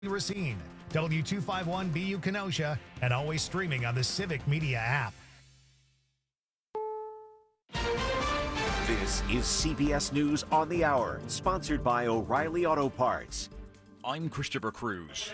Racine, W251BU Kenosha, and always streaming on the Civic Media app. This is CBS News on the Hour, sponsored by O'Reilly Auto Parts. I'm Christopher Cruz.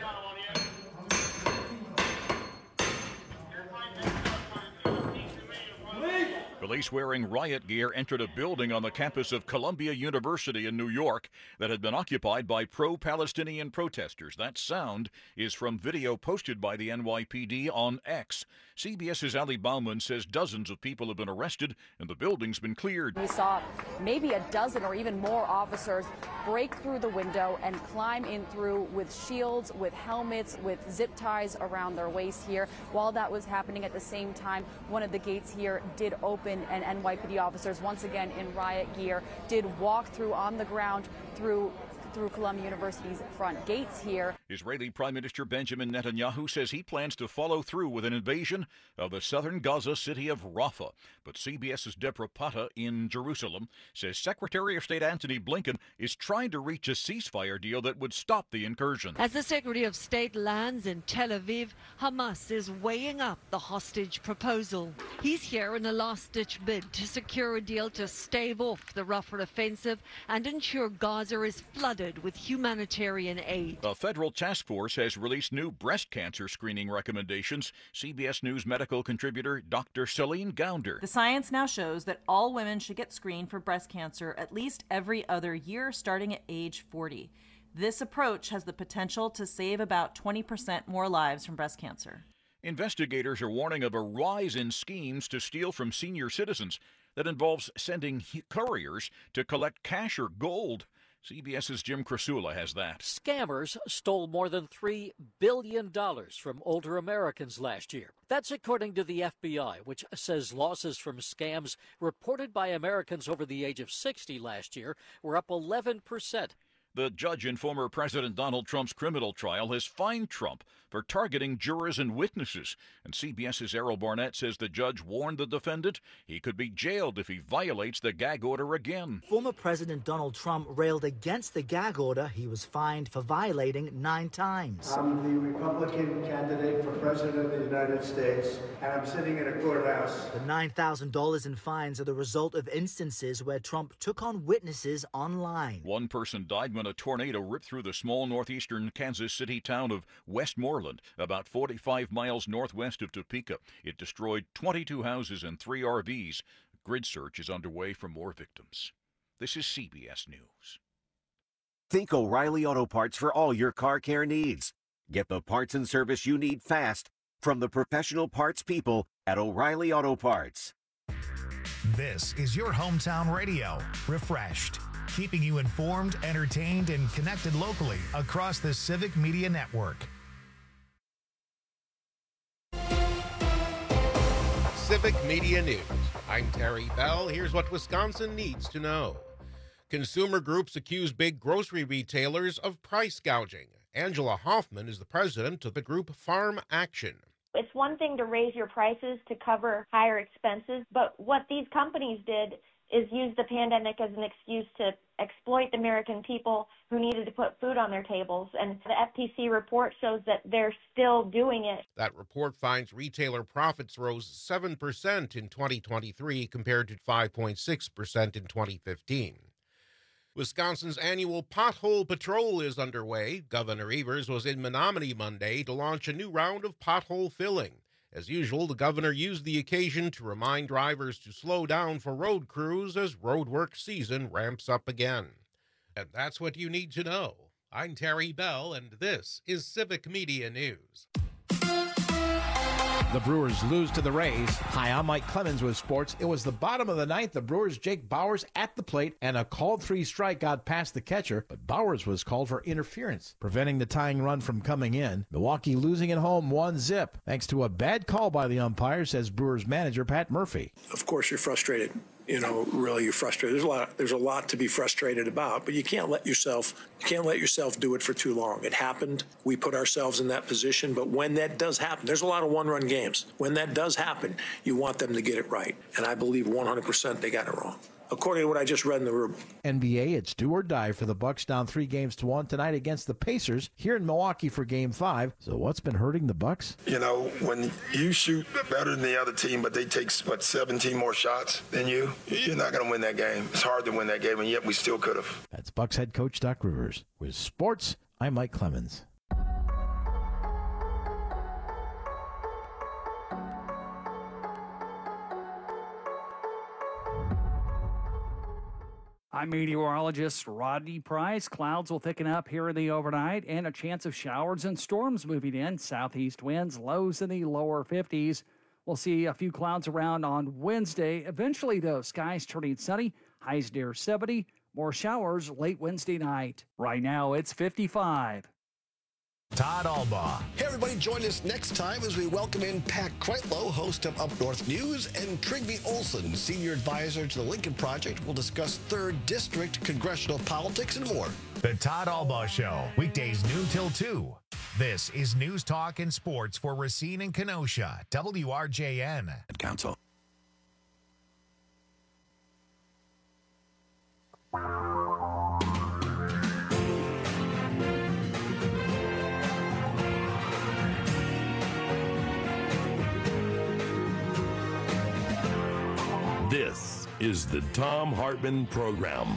Police wearing riot gear entered a building on the campus of Columbia University in New York that had been occupied by pro-Palestinian protesters. That sound is from video posted by the NYPD on X. CBS's Ali Bauman says dozens of people have been arrested and the building's been cleared. We saw maybe a dozen or even more officers break through the window and climb in through with shields, with helmets, with zip ties around their waist here. While that was happening at the same time, one of the gates here did open, and NYPD officers, once again in riot gear, did walk through on the ground through Columbia University's front gates here. Israeli Prime Minister Benjamin Netanyahu says he plans to follow through with an invasion of the southern Gaza city of Rafah. But CBS's Deborah Pata in Jerusalem says Secretary of State Antony Blinken is trying to reach a ceasefire deal that would stop the incursion. As the Secretary of State lands in Tel Aviv, Hamas is weighing up the hostage proposal. He's here in a last-ditch bid to secure a deal to stave off the Rafah offensive and ensure Gaza is flooded with humanitarian aid. A federal task force has released new breast cancer screening recommendations. CBS News medical contributor Dr. Celine Gounder. The science now shows that all women should get screened for breast cancer at least every other year, starting at age 40. This approach has the potential to save about 20% more lives from breast cancer. Investigators are warning of a rise in schemes to steal from senior citizens that involves sending couriers to collect cash or gold. CBS's Jim Krasula has that. Scammers stole more than $3 billion from older Americans last year. That's according to the FBI, which says losses from scams reported by Americans over the age of 60 last year were up 11%. The judge in former President Donald Trump's criminal trial has fined Trump for targeting jurors and witnesses. And CBS's Errol Barnett says the judge warned the defendant he could be jailed if he violates the gag order again. Former President Donald Trump railed against the gag order he was fined for violating 9 times. I'm the Republican candidate for President of the United States, and I'm sitting in a courthouse. The $9,000 in fines are the result of instances where Trump took on witnesses online. One person died when a tornado ripped through the small northeastern Kansas City town of Westmoreland, about 45 miles northwest of Topeka. It destroyed 22 houses and 3 RVs. A grid search is underway for more victims. This is CBS News. Think O'Reilly Auto Parts for all your car care needs. Get the parts and service you need fast from the professional parts people at O'Reilly Auto Parts. This is your hometown radio, Refreshed, keeping you informed, entertained, and connected locally across the Civic Media Network. Civic Media News. I'm Terry Bell. Here's what Wisconsin needs to know. Consumer groups accuse big grocery retailers of price gouging. Angela Hoffman is the president of the group Farm Action. It's one thing to raise your prices to cover higher expenses, but what these companies did is use the pandemic as an excuse to exploit the American people who needed to put food on their tables. And the FTC report shows that they're still doing it. That report finds retailer profits rose 7% in 2023 compared to 5.6% in 2015. Wisconsin's annual Pothole Patrol is underway. Governor Evers was in Menominee Monday to launch a new round of pothole filling. As usual, the governor used the occasion to remind drivers to slow down for road crews as roadwork season ramps up again. And that's what you need to know. I'm Terry Bell, and this is Civic Media News. The Brewers lose to the Rays. Hi, I'm Mike Clemens with sports. It was the bottom of the ninth. The Brewers' Jake Bauers at the plate, and a called 3 strike got past the catcher, but Bauers was called for interference, preventing the tying run from coming in. Milwaukee losing at home 1-0, thanks to a bad call by the umpire, says Brewers manager Pat Murphy. Of course you're frustrated. Really you're frustrated. There's a lot to be frustrated about, but you can't let yourself do it for too long. It happened. We put ourselves in that position, but when that does happen, there's a lot of one-run games. When that does happen, you want them to get it right. And I believe 100% they got it wrong. according to what I just read in the rule. NBA, it's do or die for the Bucks, down 3-1 tonight against the Pacers here in Milwaukee for Game 5. So what's been hurting the Bucks? You know, when you shoot better than the other team, but they take, 17 more shots than you, you're not going to win that game. It's hard to win that game, and yet we still could have. That's Bucks head coach Doc Rivers. With sports, I'm Mike Clemens. I'm meteorologist Rodney Price. Clouds will thicken up here in the overnight and a chance of showers and storms moving in. Southeast winds, lows in the lower 50s. We'll see a few clouds around on Wednesday. Eventually, though, skies turning sunny, highs near 70. More showers late Wednesday night. Right now, it's 55. Todd Albaugh. Hey, everybody, join us next time as we welcome in Pat Kreitlow, host of Up North News, and Trygve Olsen, senior advisor to the Lincoln Project. We'll discuss 3rd District congressional politics and more. The Todd Albaugh Show, weekdays noon till 2. This is News Talk and Sports for Racine and Kenosha, WRJN. Council. This is the Thom Hartmann Program.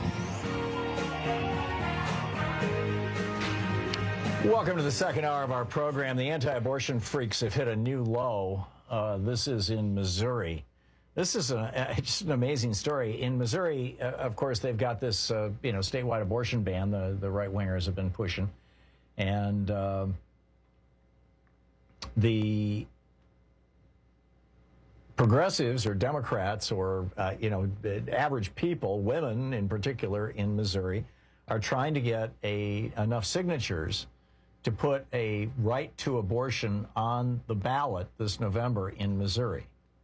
Welcome to the second hour of our program. The anti-abortion freaks have hit a new low. This is in Missouri. This is just an amazing story. In Missouri, of course, they've got this statewide abortion ban the right-wingers have been pushing. And the progressives or Democrats or, average people, women in particular in Missouri, are trying to get enough signatures to put a right to abortion on the ballot this November in Missouri.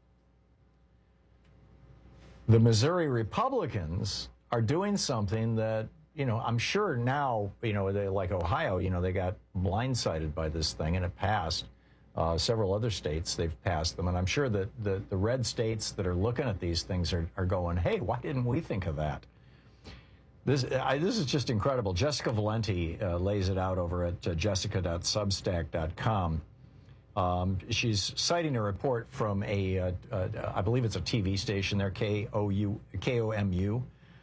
The Missouri Republicans are doing something that, I'm sure now, they like Ohio, they got blindsided by this thing and it passed. Several other states, they've passed them. And I'm sure that the red states that are looking at these things are going, hey, why didn't we think of that? This is just incredible. Jessica Valenti lays it out over at jessica.substack.com. She's citing a report from I believe it's a TV station there, KOMU.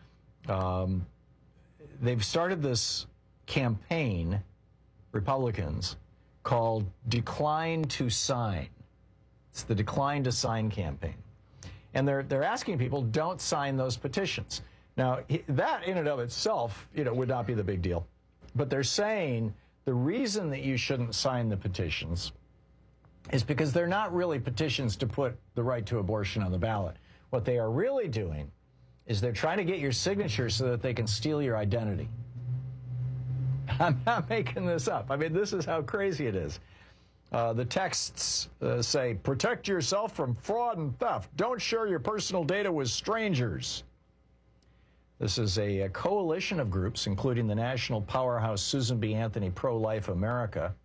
They've started this campaign, Republicans, called Decline to Sign. It's the Decline to Sign campaign. And they're asking people, don't sign those petitions. Now, that in and of itself, would not be the big deal. But they're saying the reason that you shouldn't sign the petitions is because they're not really petitions to put the right to abortion on the ballot. What they are really doing is they're trying to get your signature so that they can steal your identity. I'm not making this up. I mean, this is how crazy it is. The texts say, protect yourself from fraud and theft. Don't share your personal data with strangers. This is a coalition of groups, including the national powerhouse Susan B. Anthony Pro-Life America.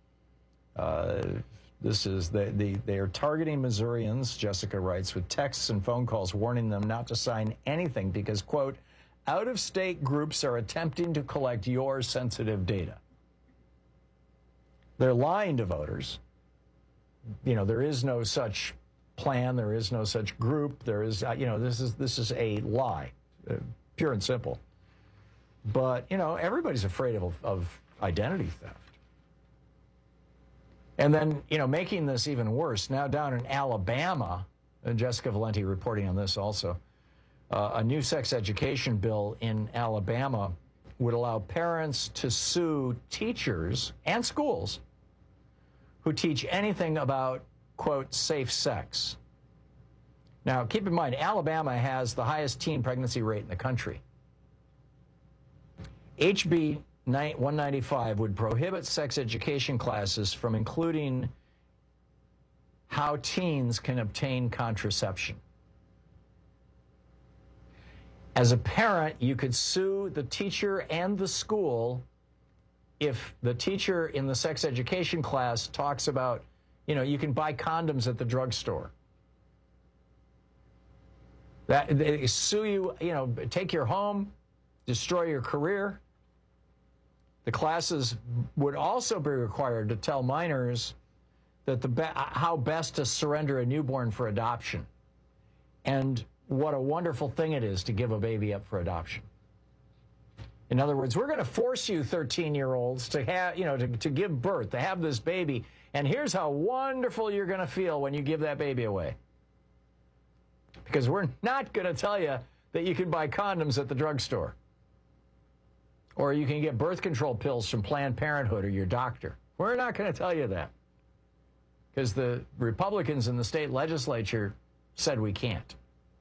They are targeting Missourians, Jessica writes, with texts and phone calls warning them not to sign anything because, quote, out-of-state groups are attempting to collect your sensitive data. They're lying to voters. There is no such plan. There is no such group. There is, this is a lie, pure and simple. But, everybody's afraid of identity theft. And then, making this even worse, now down in Alabama, and Jessica Valenti reporting on this also, a new sex education bill in Alabama would allow parents to sue teachers and schools who teach anything about, quote, safe sex. Now, keep in mind, Alabama has the highest teen pregnancy rate in the country. HB 195 would prohibit sex education classes from including how teens can obtain contraception. As a parent, you could sue the teacher and the school if the teacher in the sex education class talks about, you can buy condoms at the drugstore. That they sue you, take your home, destroy your career. The classes would also be required to tell minors that how best to surrender a newborn for adoption, and what a wonderful thing it is to give a baby up for adoption. In other words, we're going to force you 13-year-olds to have, to give birth, to have this baby, and here's how wonderful you're going to feel when you give that baby away. Because we're not going to tell you that you can buy condoms at the drugstore, or you can get birth control pills from Planned Parenthood or your doctor. We're not going to tell you that, because the Republicans in the state legislature said we can't.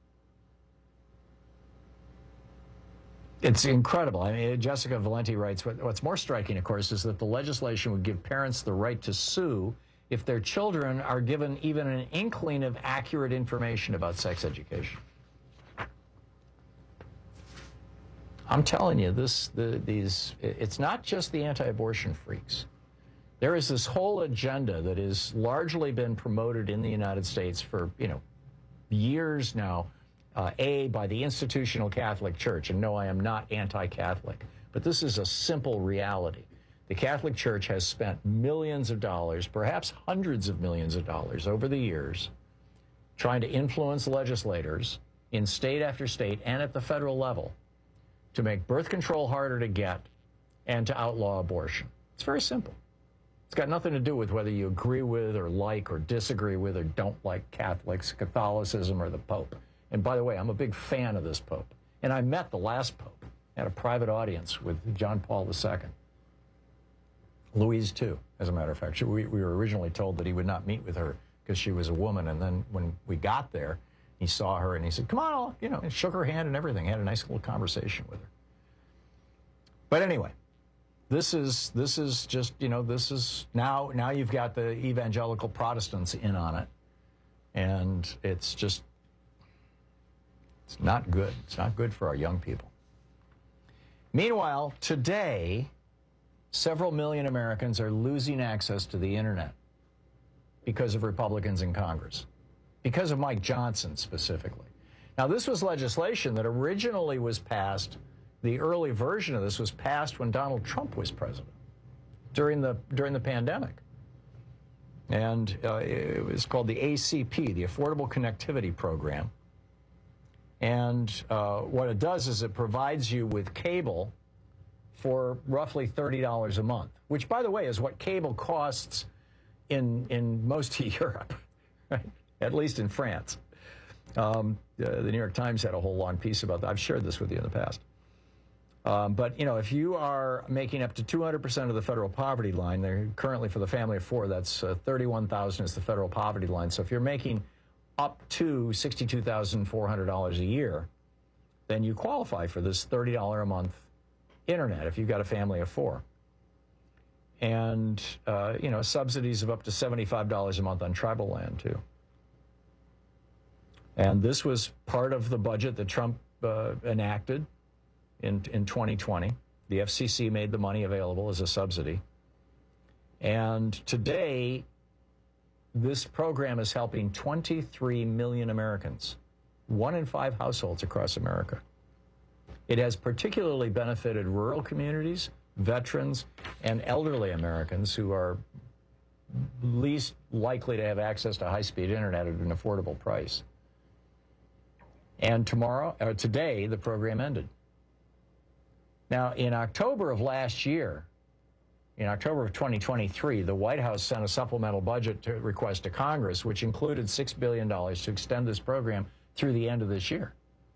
It's incredible. I mean, Jessica Valenti writes, what's more striking, of course, is that the legislation would give parents the right to sue if their children are given even an inkling of accurate information about sex education. I'm telling you, it's not just the anti-abortion freaks. There is this whole agenda that has largely been promoted in the United States for, years now, by the institutional Catholic Church. And no, I am not anti-Catholic, but this is a simple reality. The Catholic Church has spent millions of dollars, perhaps hundreds of millions of dollars over the years, trying to influence legislators in state after state and at the federal level to make birth control harder to get and to outlaw abortion. It's very simple. It's got nothing to do with whether you agree with or like or disagree with or don't like Catholics, Catholicism, or the Pope. And by the way, I'm a big fan of this Pope. And I met the last Pope at a private audience with John Paul II. Louise, too, as a matter of fact. We were originally told that he would not meet with her because she was a woman. And then when we got there, he saw her and he said, come on, and shook her hand and everything. Had a nice little conversation with her. But anyway, this is just, this is now you've got the evangelical Protestants in on it. And it's not good. It's not good for our young people. Meanwhile, today, several million Americans are losing access to the internet because of Republicans in Congress, because of Mike Johnson specifically. Now, this was legislation that originally was passed, the early version of this was passed when Donald Trump was president, during the pandemic. And it was called the ACP, the Affordable Connectivity Program. And what it does is it provides you with cable for roughly $30 a month, which, by the way, is what cable costs in most of Europe, right? At least in France. The New York Times had a whole long piece about that. I've shared this with you in the past. But, if you are making up to 200% of the federal poverty line, they're currently for the family of four, that's $31,000 is the federal poverty line. So if you're making up to $62,400 a year, then you qualify for this $30 a month internet if you've got a family of four. And, subsidies of up to $75 a month on tribal land, too. And this was part of the budget that Trump enacted in 2020. The FCC made the money available as a subsidy. And today, this program is helping 23 million Americans, 1 in 5 households across America. It has particularly benefited rural communities, veterans, and elderly Americans who are least likely to have access to high-speed internet at an affordable price. And today, the program ended. Now, in October of last year, in October of 2023, the White House sent a supplemental budget request to Congress, which included $6 billion to extend this program through the end of this year.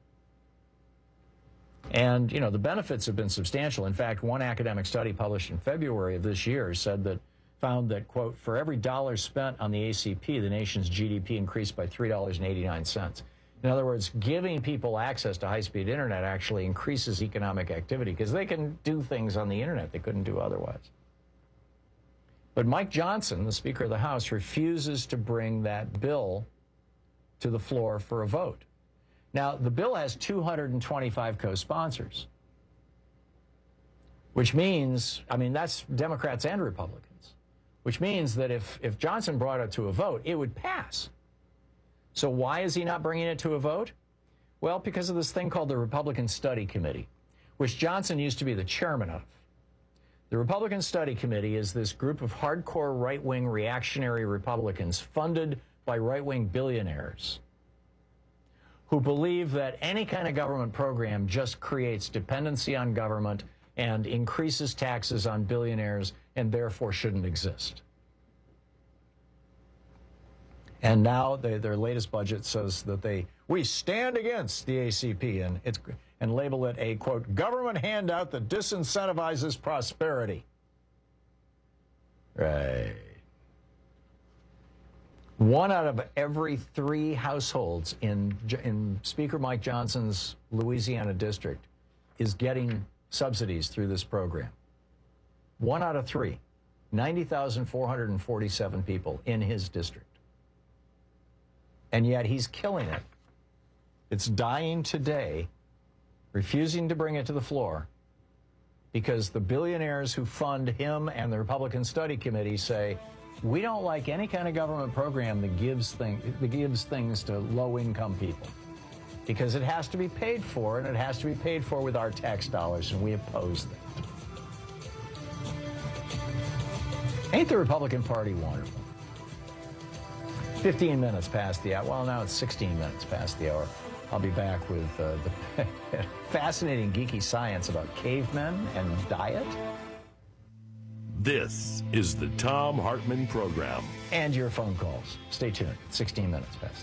And, the benefits have been substantial. In fact, one academic study published in February of this year found that, quote, for every dollar spent on the ACP, the nation's GDP increased by $3.89. In other words, giving people access to high-speed internet actually increases economic activity because they can do things on the internet they couldn't do otherwise. But Mike Johnson, the Speaker of the House, refuses to bring that bill to the floor for a vote. Now, the bill has 225 co-sponsors, which means, that's Democrats and Republicans, which means that if Johnson brought it to a vote, it would pass. So why is he not bringing it to a vote? Well, because of this thing called the Republican Study Committee, which Johnson used to be the chairman of. The Republican Study Committee is this group of hardcore right-wing reactionary Republicans funded by right-wing billionaires who believe that any kind of government program just creates dependency on government and increases taxes on billionaires and therefore shouldn't exist. And now their latest budget says that we stand against the ACP and label it a, quote, government handout that disincentivizes prosperity. Right. 1 out of every 3 households in Speaker Mike Johnson's Louisiana district is getting subsidies through this program. 1 out of 3. 90,447 people in his district. And yet he's killing it. It's dying today, refusing to bring it to the floor, because the billionaires who fund him and the Republican Study Committee say, we don't like any kind of government program that gives things to low-income people, because it has to be paid for, and it has to be paid for with our tax dollars, and we oppose that. Ain't the Republican Party wonderful? 15 minutes past the hour. Well, now it's 16 minutes past the hour. I'll be back with the fascinating geeky science about cavemen and diet. This is the Thom Hartmann Program. And your phone calls. Stay tuned. 16 minutes past.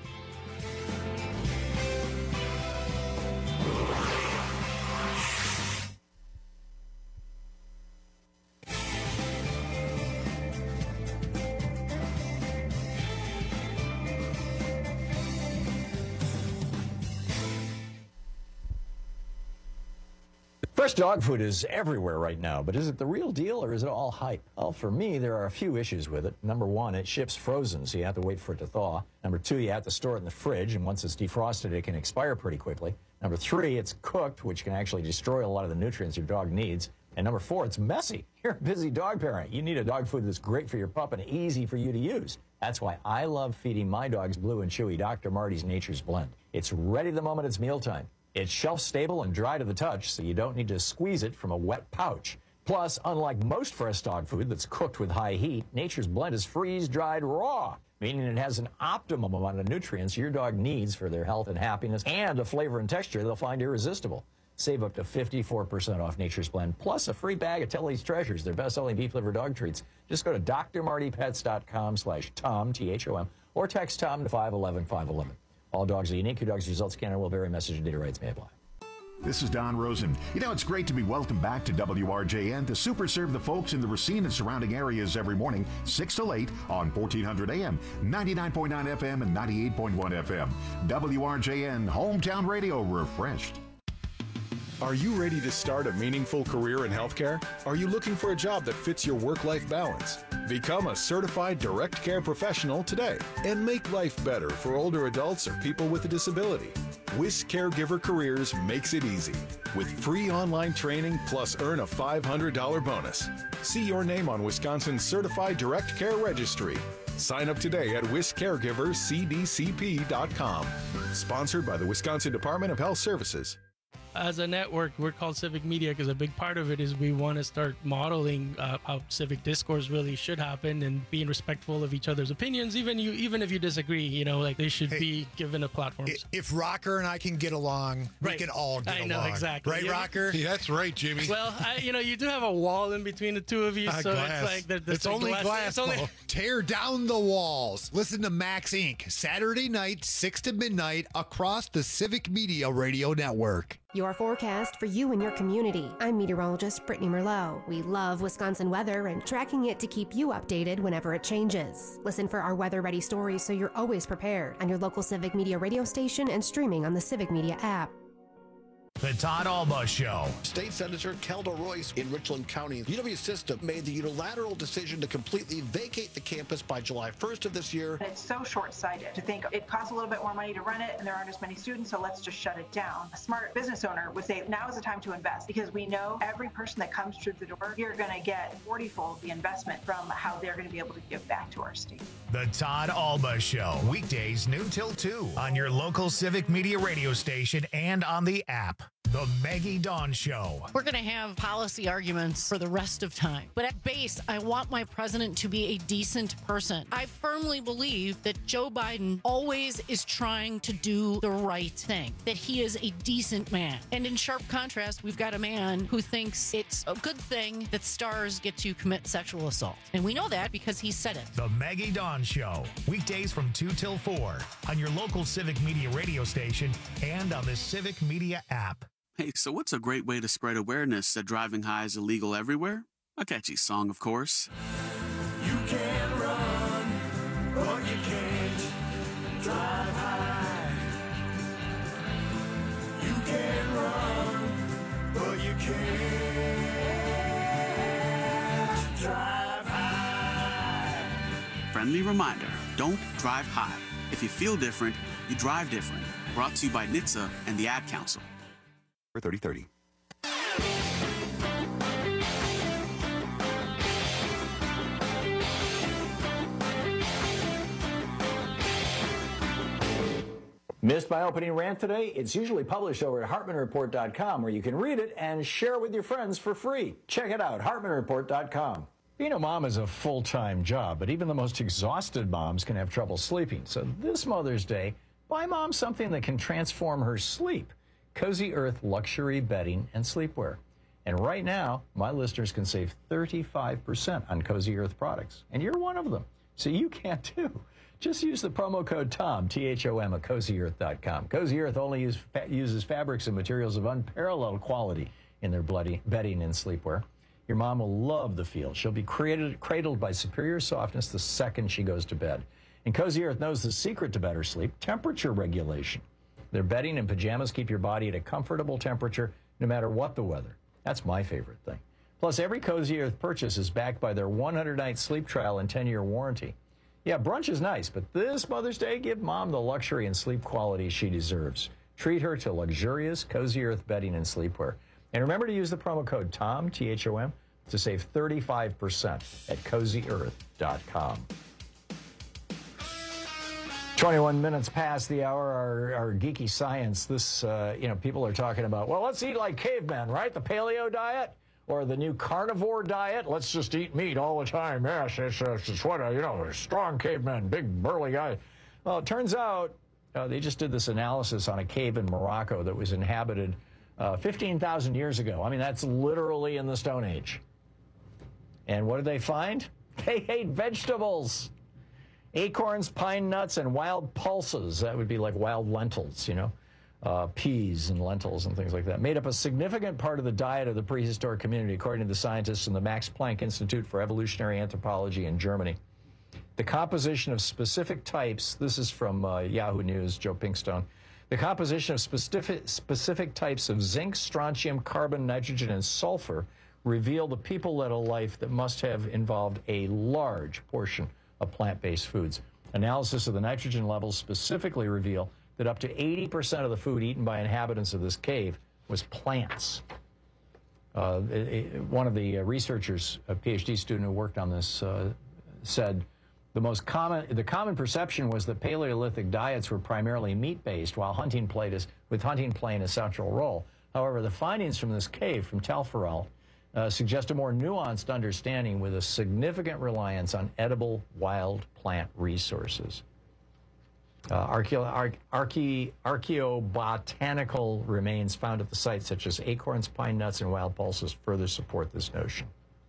Fresh dog food is everywhere right now, but is it the real deal or is it all hype? Well, for me, there are a few issues with it. Number 1, it ships frozen, so you have to wait for it to thaw. Number 2, you have to store it in the fridge, and once it's defrosted, it can expire pretty quickly. Number 3, it's cooked, which can actually destroy a lot of the nutrients your dog needs. And number 4, it's messy. You're a busy dog parent. You need a dog food that's great for your pup and easy for you to use. That's why I love feeding my dogs Blue and Chewy Dr. Marty's Nature's Blend. It's ready the moment it's mealtime. It's shelf-stable and dry to the touch, so you don't need to squeeze it from a wet pouch. Plus, unlike most fresh dog food that's cooked with high heat, Nature's Blend is freeze-dried raw, meaning it has an optimum amount of nutrients your dog needs for their health and happiness, and a flavor and texture they'll find irresistible. Save up to 54% off Nature's Blend, plus a free bag of Telly's Treasures, their best-selling beef liver dog treats. Just go to drmartypets.com/Tom, T-H-O-M, or text Tom to 511-511. All dogs are unique. Your dog's results can and will vary. Message and data rates may apply. This is Don Rosen. You know, it's great to be welcomed back to WRJN to super serve the folks in the Racine and surrounding areas every morning, 6 till 8 on 1400 AM, 99.9 FM, and 98.1 FM. WRJN, Hometown Radio, refreshed. Are you ready to start a meaningful career in healthcare? Are you looking for a job that fits your work-life balance? Become a certified direct care professional today and make life better for older adults or people with a disability. WIS Caregiver Careers makes it easy with free online training plus earn a $500 bonus. See your name on Wisconsin's Certified Direct Care Registry. Sign up today at wiscaregivercdcp.com. Sponsored by the Wisconsin Department of Health Services. As a network, we're called Civic Media because a big part of it is we want to start modeling how civic discourse really should happen and being respectful of each other's opinions, even if you disagree. You know, like they should be given a platform. If Rocker and I can get along, we can all get along. I know, exactly. Right, Rocker? Yeah, that's right, Jimmy. Well, you do have a wall in between the two of you, so glass. it's like it's only glass. Tear down the walls. Listen to Max Inc. Saturday night, 6 to midnight, across the Civic Media Radio Network. Your forecast for you and your community. I'm meteorologist Brittany Merlot. We love Wisconsin weather and tracking it to keep you updated whenever it changes. Listen for our weather-ready stories so you're always prepared on your local Civic Media radio station and streaming on the Civic Media app. The Todd Alba Show. State Senator Kelda Royce in Richland County, UW System made the unilateral decision to completely vacate the campus by July 1st of this year. It's so short-sighted to think it costs a little bit more money to run it and there aren't as many students, so let's just shut it down. A smart business owner would say now is the time to invest because we know every person that comes through the door, you're going to get 40-fold the investment from how they're going to be able to give back to our state. The Todd Alba Show. Weekdays noon till 2 on your local Civic Media radio station and on the app. The Maggie Dawn Show. We're going to have policy arguments for the rest of time. But at base, I want my president to be a decent person. I firmly believe that Joe Biden always is trying to do the right thing, that he is a decent man. And in sharp contrast, we've got a man who thinks it's a good thing that stars get to commit sexual assault. And we know that because he said it. The Maggie Dawn Show. Weekdays from 2 till 4 on your local Civic Media radio station and on the Civic Media app. Hey, so what's a great way to spread awareness that driving high is illegal everywhere? A catchy song, of course. You can run, but you can't drive high. You can run, but you can't drive high. Friendly reminder, don't drive high. If you feel different, you drive different. Brought to you by NHTSA and the Ad Council. 3030. Missed my opening rant today? It's usually published over at HartmanReport.com where you can read it and share it with your friends for free. Check it out, HartmanReport.com. Being a mom is a full-time job, but even the most exhausted moms can have trouble sleeping. So this Mother's Day, buy mom something that can transform her sleep. Cozy Earth luxury bedding and sleepwear. And right now, my listeners can save 35% on Cozy Earth products. And you're one of them. So you can too. Just use the promo code TOM, T-H-O-M, at CozyEarth.com. Cozy Earth only uses fabrics and materials of unparalleled quality in their bedding and sleepwear. Your mom will love the feel. She'll be cradled by superior softness the second she goes to bed. And Cozy Earth knows the secret to better sleep, temperature regulation. Their bedding and pajamas keep your body at a comfortable temperature no matter what the weather. That's my favorite thing. Plus, every Cozy Earth purchase is backed by their 100-night sleep trial and 10-year warranty. Yeah, brunch is nice, but this Mother's Day, give mom the luxury and sleep quality she deserves. Treat her to luxurious Cozy Earth bedding and sleepwear. And remember to use the promo code TOM, T-H-O-M, to save 35% at CozyEarth.com. 21 minutes past the hour, our geeky science. This, people are talking about, well, let's eat like cavemen, right? The paleo diet or the new carnivore diet. Let's just eat meat all the time. Yes, it's what, strong cavemen, big burly guy. Well, it turns out they just did this analysis on a cave in Morocco that was inhabited 15,000 years ago. I mean, that's literally in the Stone Age. And what did they find? They ate vegetables. Acorns, pine nuts, and wild pulses. That would be like wild lentils, peas and lentils and things like that. Made up a significant part of the diet of the prehistoric community, according to the scientists in the Max Planck Institute for Evolutionary Anthropology in Germany. The composition of specific types, this is from Yahoo News, Joe Pinkstone. The composition of specific types of zinc, strontium, carbon, nitrogen, and sulfur reveal the people-led a life that must have involved a large portion of plant-based foods. Analysis of the nitrogen levels specifically reveal that up to 80% of the food eaten by inhabitants of this cave was plants. One of the researchers, a PhD student who worked on this, said the common perception was that Paleolithic diets were primarily meat-based, while hunting played a central role. However, the findings from this cave, from Telferrel, suggest a more nuanced understanding with a significant reliance on edible wild plant resources. Archaeobotanical remains found at the site, such as acorns, pine nuts, and wild pulses, further support this notion.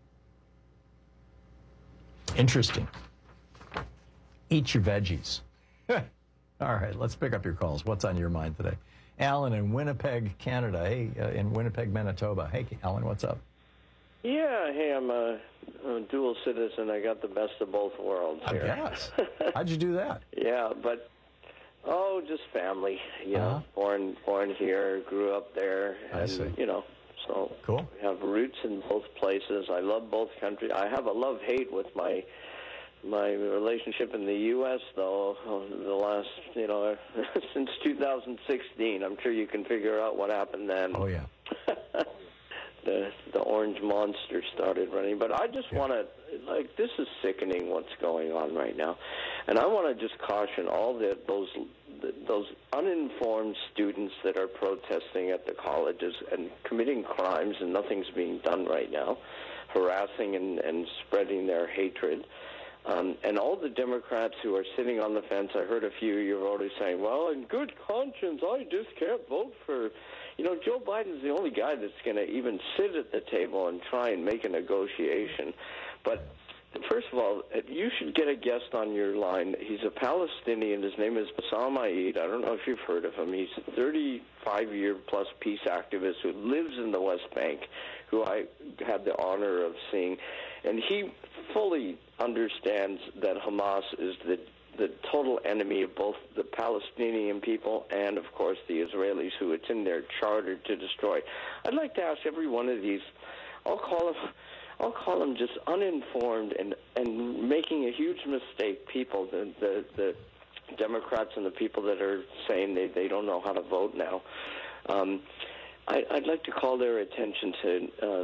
Interesting. Eat your veggies. All right, let's pick up your calls. What's on your mind today? Alan in Winnipeg, Canada. Hey, in Winnipeg, Manitoba. Hey, Alan, what's up? Yeah, hey, I'm a dual citizen. I got the best of both worlds here. I guess. How'd you do that? Yeah, but, Oh, just family. You know, born here, grew up there, and you know, so cool. We have roots in both places. I love both countries. I have a love-hate with my relationship in the U.S., though, the last, you know, since 2016. I'm sure you can figure out what happened then. Oh, yeah. The orange monster started running. But I just want to, like, this is sickening what's going on right now. And I want to just caution all those uninformed students that are protesting at the colleges and committing crimes, and nothing's being done right now, harassing and spreading their hatred. And all the Democrats who are sitting on the fence, I heard a few of you already saying, well, in good conscience, I just can't vote for... You know, Joe Biden's the only guy that's going to even sit at the table and try and make a negotiation. But first of all, you should get a guest on your line. He's a Palestinian. His name is Bassam Eid. I don't know if you've heard of him. He's a 35-year-plus peace activist who lives in the West Bank, who I had the honor of seeing. And he fully understands that Hamas is the total enemy of both the Palestinian people and, of course, the Israelis, who it's in their charter to destroy. I'd like to ask every one of these, I'll call them just uninformed and making a huge mistake people, the Democrats and the people that are saying they don't know how to vote now. I'd like to call their attention to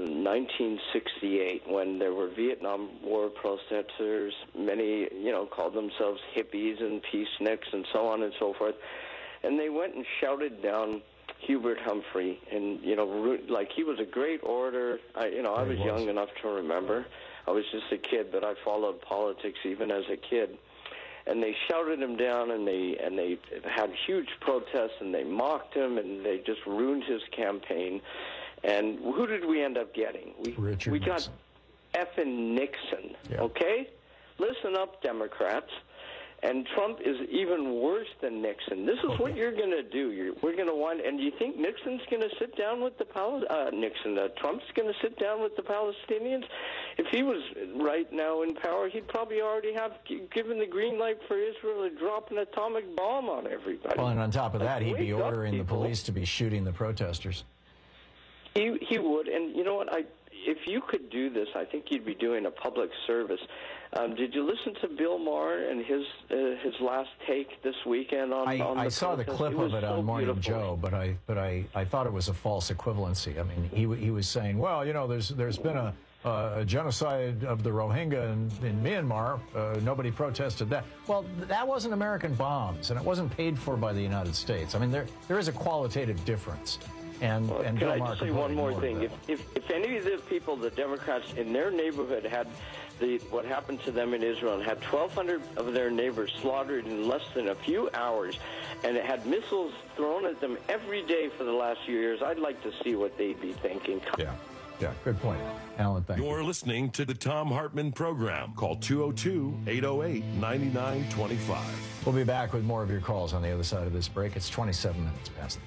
1968, when there were Vietnam War protesters. Many, you know, called themselves hippies and peaceniks and so on and so forth. And they went and shouted down Hubert Humphrey. And, you know, like, he was a great orator. I was young enough to remember. I was just a kid, but I followed politics even as a kid. And they shouted him down, and they had huge protests, and they mocked him, and they just ruined his campaign. And who did we end up getting? We got effing Nixon, okay? Listen up, Democrats. And Trump is even worse than Nixon. This is what you're going to do. We're going to want. And do you think Nixon's going to sit down with the Trump's going to sit down with the Palestinians? If he was right now in power, he'd probably already have given the green light for Israel to drop an atomic bomb on everybody. Well, and on top of that, he'd be ordering the police to be shooting the protesters. He would. And you know what? If you could do this, I think you'd be doing a public service. Did you listen to Bill Maher and his last take this weekend on I saw the clip of it on Morning Joe, but I thought it was a false equivalency. I mean, he was saying, well, you know, there's been a genocide of the Rohingya in Myanmar. Nobody protested that. Well, that wasn't American bombs, and it wasn't paid for by the United States. I mean, there is a qualitative difference. And can I just say one more thing? If any of the people, the Democrats in their neighborhood, had what happened to them in Israel and had 1,200 of their neighbors slaughtered in less than a few hours, and it had missiles thrown at them every day for the last few years, I'd like to see what they'd be thinking. Yeah, good point. Alan, thank you. You're listening to the Tom Hartman Program. Call 202-808-9925. We'll be back with more of your calls on the other side of this break. It's 27 minutes past.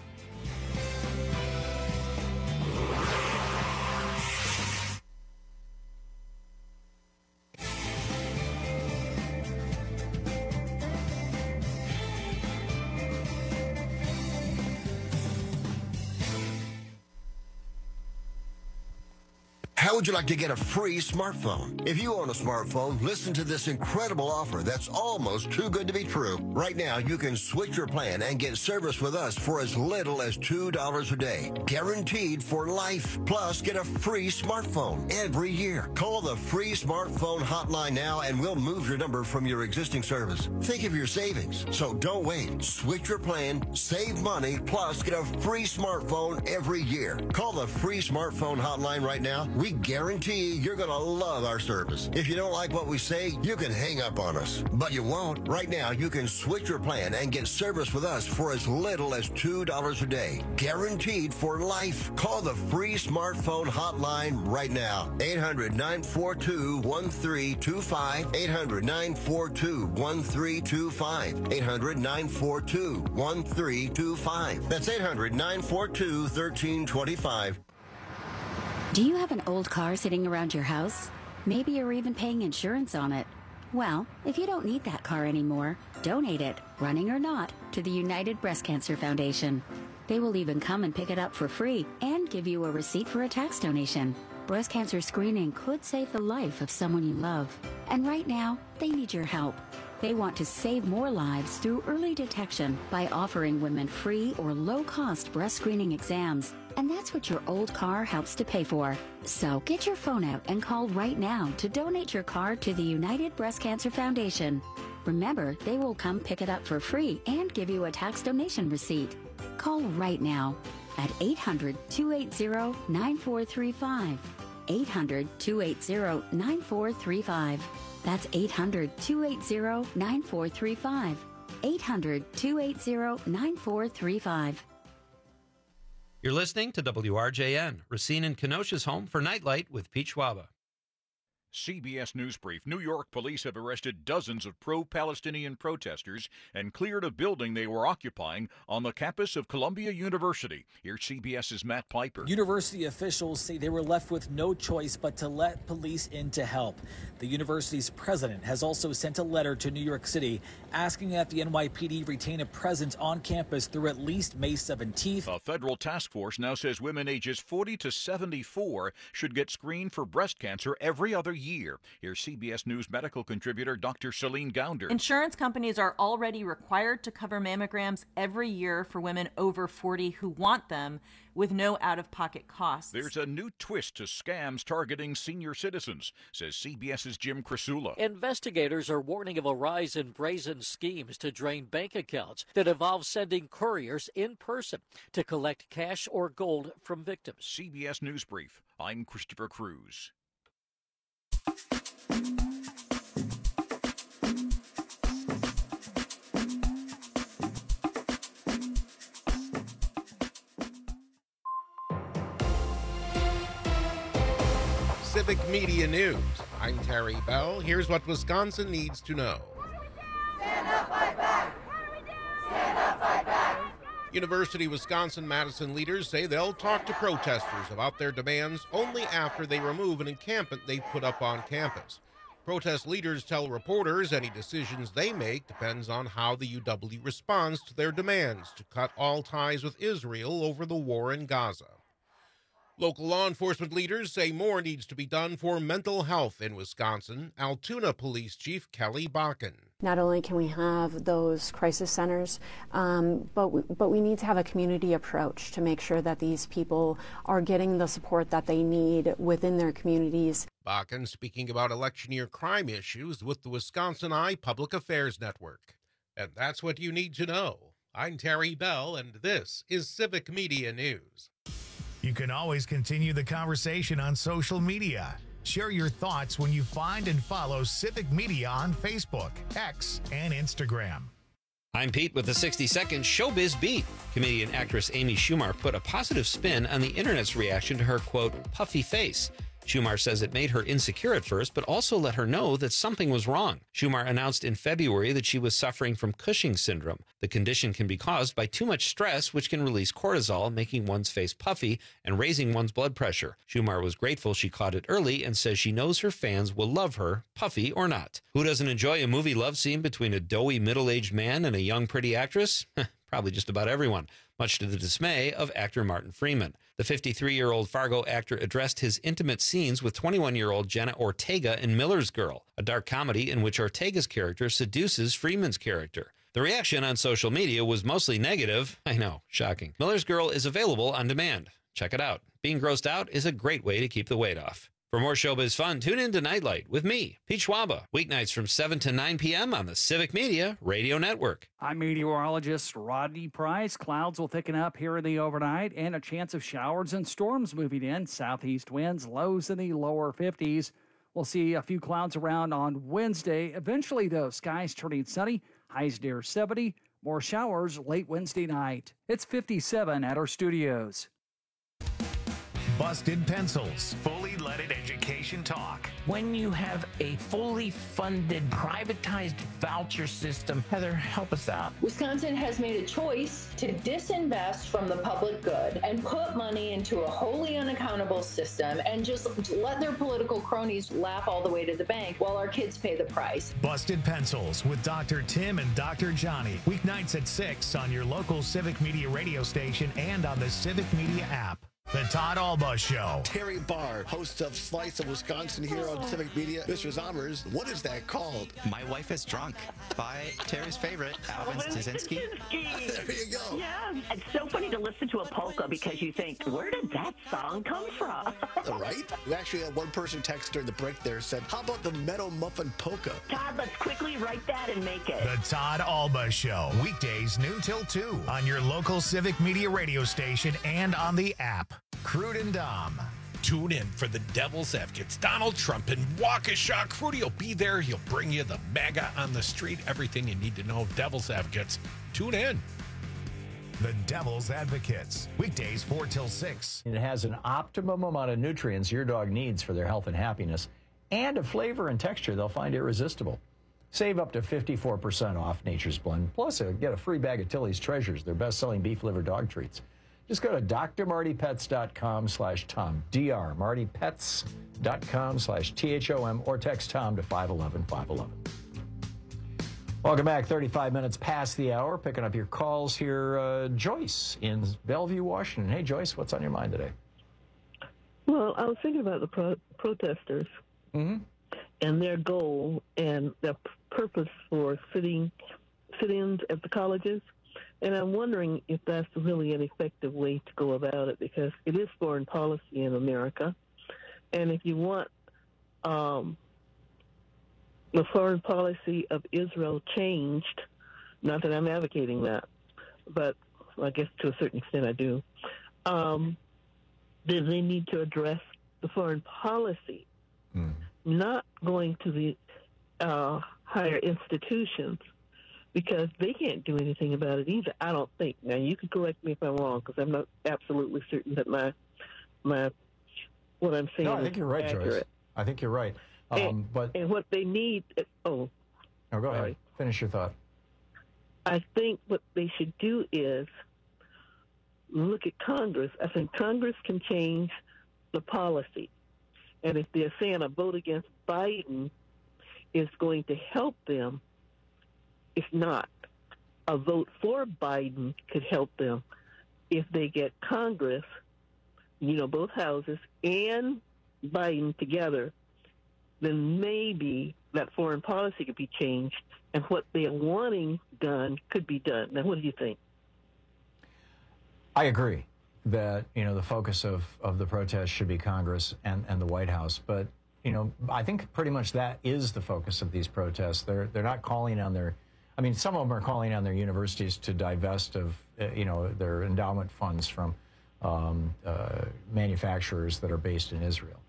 How would you like to get a free smartphone? If you own a smartphone, listen to this incredible offer that's almost too good to be true. Right now, you can switch your plan and get service with us for as little as $2 a day. Guaranteed for life. Plus, get a free smartphone every year. Call the free smartphone hotline now and we'll move your number from your existing service. Think of your savings. So don't wait. Switch your plan, save money, plus get a free smartphone every year. Call the free smartphone hotline right now. We guarantee you're going to love our service. If you don't like what we say, you can hang up on us. But you won't. Right now, you can switch your plan and get service with us for as little as $2 a day. Guaranteed for life. Call the free smartphone hotline right now. 800-942-1325. 800-942-1325. 800-942-1325. That's 800-942-1325. Do you have an old car sitting around your house? Maybe you're even paying insurance on it. Well, if you don't need that car anymore, donate it, running or not, to the United Breast Cancer Foundation. They will even come and pick it up for free and give you a receipt for a tax donation. Breast cancer screening could save the life of someone you love. And right now, they need your help. They want to save more lives through early detection by offering women free or low-cost breast screening exams. And that's what your old car helps to pay for. So get your phone out and call right now to donate your car to the United Breast Cancer Foundation. Remember, they will come pick it up for free and give you a tax donation receipt. Call right now at 800-280-9435. 800-280-9435. That's 800-280-9435. 800-280-9435. You're listening to WRJN, Racine and Kenosha's home for Nightlight with Pete Schwaba. CBS News Brief. New York police have arrested dozens of pro-Palestinian protesters and cleared a building they were occupying on the campus of Columbia University. Here's CBS's Matt Piper. University officials say they were left with no choice but to let police in to help. The university's president has also sent a letter to New York City asking that the NYPD retain a presence on campus through at least May 17th. A federal task force now says women ages 40 to 74 should get screened for breast cancer every other year. Here's CBS News medical contributor Dr. Celine Gounder. Insurance companies are already required to cover mammograms every year for women over 40 who want them, with no out-of-pocket costs. There's a new twist to scams targeting senior citizens, says CBS's Jim Crisula. Investigators are warning of a rise in brazen schemes to drain bank accounts that involve sending couriers in person to collect cash or gold from victims. CBS News Brief. I'm Christopher Cruz. Civic Media News. I'm Terry Bell. Here's what Wisconsin needs to know. Stand up, fight back! Stand up, fight back! University of Wisconsin-Madison leaders say they'll talk to protesters about their demands only after they remove an encampment they've put up on campus. Protest leaders tell reporters any decisions they make depends on how the UW responds to their demands to cut all ties with Israel over the war in Gaza. Local law enforcement leaders say more needs to be done for mental health in Wisconsin. Altoona Police Chief Kelly Bakken. Not only can we have those crisis centers, but we need to have a community approach to make sure that these people are getting the support that they need within their communities. Bakken speaking about election year crime issues with the Wisconsin Eye Public Affairs Network. And that's what you need to know. I'm Terry Bell, and this is Civic Media News. You can always continue the conversation on social media. Share your thoughts when you find and follow Civic Media on Facebook, X, and Instagram. I'm Pete with the 60-second Showbiz Beat. Comedian actress Amy Schumer put a positive spin on the internet's reaction to her, quote, puffy face. Schumer says it made her insecure at first, but also let her know that something was wrong. Schumer announced in February that she was suffering from Cushing's syndrome. The condition can be caused by too much stress, which can release cortisol, making one's face puffy and raising one's blood pressure. Schumer was grateful she caught it early and says she knows her fans will love her, puffy or not. Who doesn't enjoy a movie love scene between a doughy middle-aged man and a young pretty actress? Probably just about everyone, much to the dismay of actor Martin Freeman. The 53-year-old Fargo actor addressed his intimate scenes with 21-year-old Jenna Ortega in Miller's Girl, a dark comedy in which Ortega's character seduces Freeman's character. The reaction on social media was mostly negative. I know, shocking. Miller's Girl is available on demand. Check it out. Being grossed out is a great way to keep the weight off. For more showbiz fun, tune in to Nightlight with me, Pete Schwaba, weeknights from 7 to 9 p.m. on the Civic Media Radio Network. I'm meteorologist Rodney Price. Clouds will thicken up here in the overnight and a chance of showers and storms moving in. Southeast winds, lows in the lower 50s. We'll see a few clouds around on Wednesday. Eventually, though, skies turning sunny, highs near 70. More showers late Wednesday night. It's 57 at our studios. Busted Pencils, fully leaded education. Education Talk. When you have a fully funded, privatized voucher system, Heather, help us out. Wisconsin has made a choice to disinvest from the public good and put money into a wholly unaccountable system and just let their political cronies laugh all the way to the bank while our kids pay the price. Busted Pencils with Dr. Tim and Dr. Johnny. Weeknights at 6 on your local Civic Media radio station and on the Civic Media app. The Todd Alba Show. Terry Barr, host of Slice of Wisconsin here on Civic Media. Mr. Zommers, what is that called? My Wife is Drunk by Terry's favorite, Alvin Staszynski. There you go. Yeah, it's so funny to listen to a polka because you think, where did that song come from? Right? We actually had one person text during the break there said, how about the Meadow Muffin Polka? Todd, let's quickly write that and make it. The Todd Alba Show. Weekdays noon till 2 on your local Civic Media radio station and on the app. Crude and Dom. Tune in for the Devil's Advocates. Donald Trump in Waukesha. Crudy will be there. He'll bring you the MAGA on the street, everything you need to know. Devil's Advocates. Tune in. The Devil's Advocates. Weekdays 4 till 6. It has an optimum amount of nutrients your dog needs for their health and happiness, and a flavor and texture they'll find irresistible. Save up to 54% off Nature's Blend. Plus, get a free bag of Tilly's Treasures, their best-selling beef liver dog treats. Just go to drmartypets.com/Tom, drmartypets.com/THOM, or text Tom to 511-511. Welcome back. 35 minutes past the hour. Picking up your calls here. Joyce in Bellevue, Washington. Hey, Joyce, what's on your mind today? Well, I was thinking about the protesters and their goal and their purpose for sit-ins at the colleges. And I'm wondering if that's really an effective way to go about it, because it is foreign policy in America. And if you want the foreign policy of Israel changed, not that I'm advocating that, but I guess to a certain extent I do, then they need to address the foreign policy, not going to the higher institutions, because they can't do anything about it either, I don't think. Now, you can correct me if I'm wrong, because I'm not absolutely certain that what I'm saying I think you're right, accurate. Joyce. I think you're right. And what they need... No, go ahead. Finish your thought. I think what they should do is look at Congress. I think Congress can change the policy. And if they're saying a vote against Biden is going to help them, if not, a vote for Biden could help them. If they get Congress, both houses, and Biden together, then maybe that foreign policy could be changed, and what they are wanting done could be done. Now, what do you think? I agree that, the focus of the protest should be Congress and the White House. But, I think pretty much that is the focus of these protests. They're not calling on their... some of them are calling on their universities to divest of, their endowment funds from manufacturers that are based in Israel.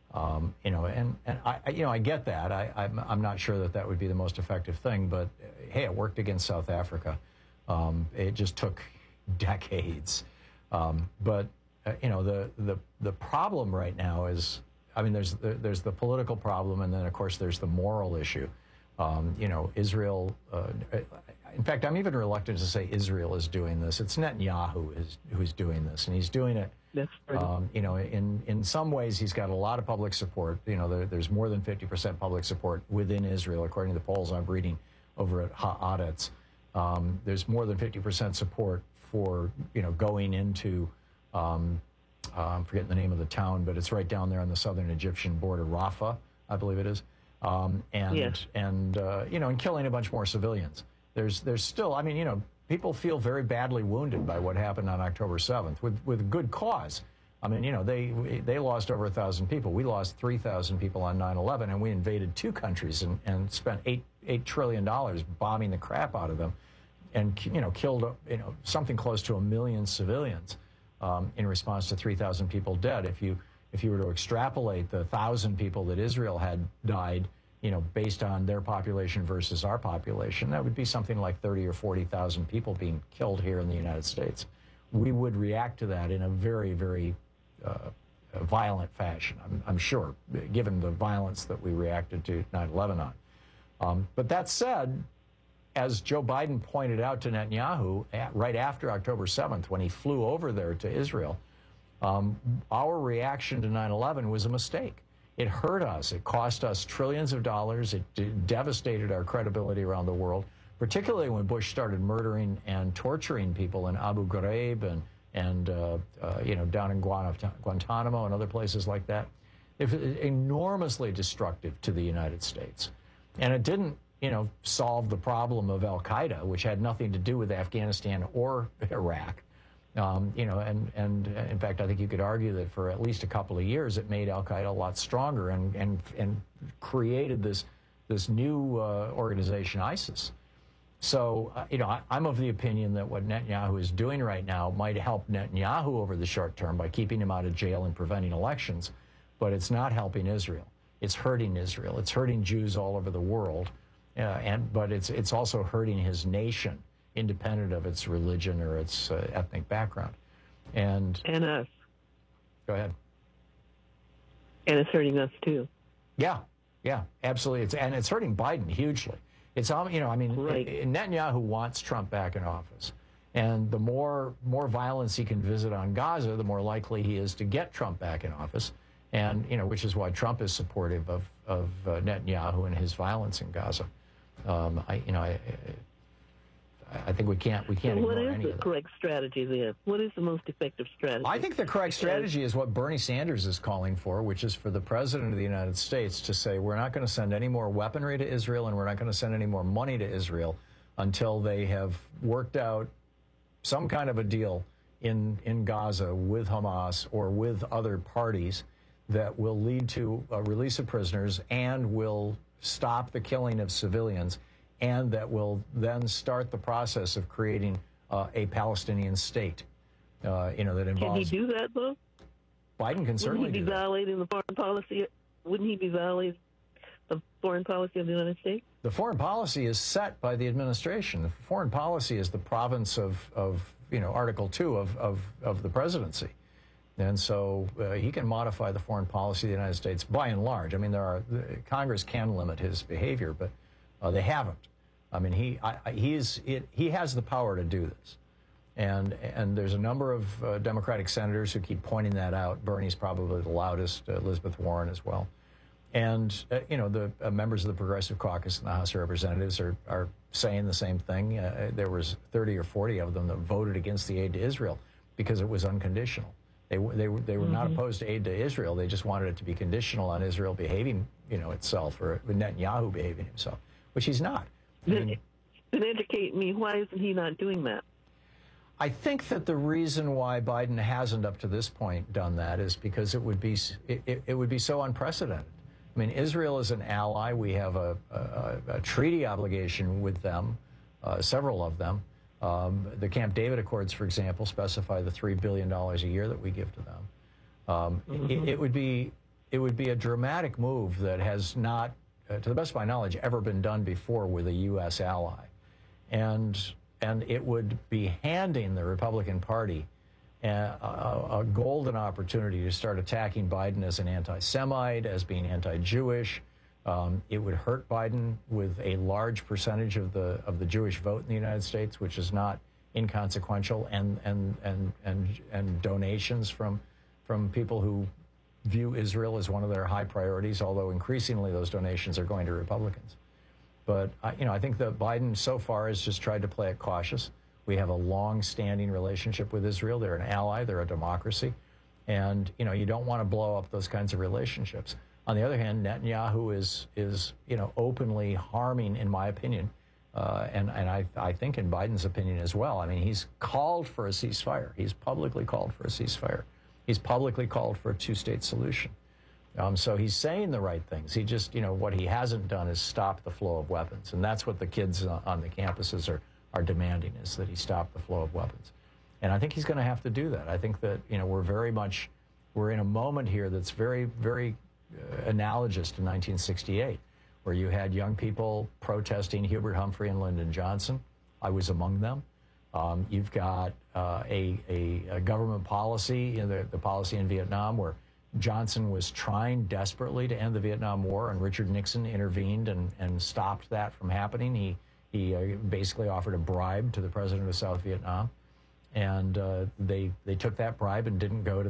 I get that. I'm not sure that would be the most effective thing, but hey, it worked against South Africa. It just took decades. The problem right now is, there's the political problem, and then of course there's the moral issue. Israel, in fact, I'm even reluctant to say Israel is doing this. It's Netanyahu who's doing this, and he's doing it. That's right. In some ways, he's got a lot of public support. There's more than 50% public support within Israel, according to the polls I'm reading over at Haaretz. There's more than 50% support for, going into, I'm forgetting the name of the town, but it's right down there on the southern Egyptian border, Rafah, I believe it is. And killing a bunch more civilians. There's still, people feel very badly wounded by what happened on October 7th with good cause. They lost over 1,000 people. We lost 3,000 people on 9/11, and we invaded two countries and spent $8 trillion bombing the crap out of them, and killed something close to 1 million civilians in response to 3,000 people dead. If you were to extrapolate the 1,000 people that Israel had died, based on their population versus our population, that would be something like 30 or 40,000 people being killed here in the United States. We would react to that in a very, very violent fashion, I'm sure, given the violence that we reacted to 9/11 on. But that said, as Joe Biden pointed out to Netanyahu right after October 7th, when he flew over there to Israel, our reaction to 9/11 was a mistake. It hurt us. It cost us trillions of dollars. It devastated our credibility around the world, particularly when Bush started murdering and torturing people in Abu Ghraib and down in Guantanamo and other places like that. It was enormously destructive to the United States. And it didn't, solve the problem of al-Qaeda, which had nothing to do with Afghanistan or Iraq. And in fact, I think you could argue that for at least a couple of years, it made al-Qaeda a lot stronger and created this new organization, ISIS. So, I'm of the opinion that what Netanyahu is doing right now might help Netanyahu over the short term by keeping him out of jail and preventing elections, but it's not helping Israel. It's hurting Israel. It's hurting Jews all over the world, but it's also hurting his nation, independent of its religion or its ethnic background. And us. Go ahead. And it's hurting us too. Yeah, absolutely. It's hurting Biden hugely. It's right. Netanyahu wants Trump back in office, and the more violence he can visit on Gaza, the more likely he is to get Trump back in office, and which is why Trump is supportive of Netanyahu and his violence in Gaza. I think we can't ignore any of that. What is the correct strategy then? What is the most effective strategy? I think the correct strategy is what Bernie Sanders is calling for, which is for the President of the United States to say, we're not going to send any more weaponry to Israel and we're not going to send any more money to Israel until they have worked out some kind of a deal in Gaza with Hamas or with other parties that will lead to a release of prisoners and will stop the killing of civilians, and that will then start the process of creating a Palestinian state. That involves. Can he do that though? Biden can certainly do that. Wouldn't he be violating the foreign policy? Wouldn't he be violating the foreign policy of the United States? The foreign policy is set by the administration. The foreign policy is the province of Article 2 of the presidency. And so he can modify the foreign policy of the United States by and large. I mean, Congress can limit his behavior, but they haven't. I mean, he has the power to do this. And there's a number of Democratic senators who keep pointing that out. Bernie's probably the loudest, Elizabeth Warren as well. And, the members of the Progressive Caucus in the House of Representatives are saying the same thing. There was 30 or 40 of them that voted against the aid to Israel because it was unconditional. They were not opposed to aid to Israel. They just wanted it to be conditional on Israel behaving, itself, or Netanyahu behaving himself, which he's not. Then educate me. Why isn't he not doing that? I think that the reason why Biden hasn't up to this point done that is because it would be so unprecedented. I mean, Israel is an ally. We have a treaty obligation with them, several of them. The Camp David Accords, for example, specify the $3 billion a year that we give to them. It would be a dramatic move that has not, to the best of my knowledge, ever been done before with a U.S. ally. And it would be handing the Republican Party a golden opportunity to start attacking Biden as an anti-Semite, as being anti-Jewish. It would hurt Biden with a large percentage of the Jewish vote in the United States, which is not inconsequential, and donations from people who view Israel as one of their high priorities, although increasingly those donations are going to Republicans. But I think that Biden so far has just tried to play it cautious. We have a long-standing relationship with Israel. They're an ally. They're a democracy. And, you don't want to blow up those kinds of relationships. On the other hand, Netanyahu is openly harming, in my opinion, and I think in Biden's opinion as well. I mean, he's called for a ceasefire. He's publicly called for a ceasefire. He's publicly called for a two-state solution. So he's saying the right things. He just, what he hasn't done is stop the flow of weapons. And that's what the kids on the campuses are demanding, is that he stop the flow of weapons. And I think he's going to have to do that. I think that, we're in a moment here that's very, very analogous to 1968, where you had young people protesting Hubert Humphrey and Lyndon Johnson. I was among them. You've got a government policy, the policy in Vietnam, where Johnson was trying desperately to end the Vietnam War, and Richard Nixon intervened and stopped that from happening. He basically offered a bribe to the president of South Vietnam, and they took that bribe and didn't go to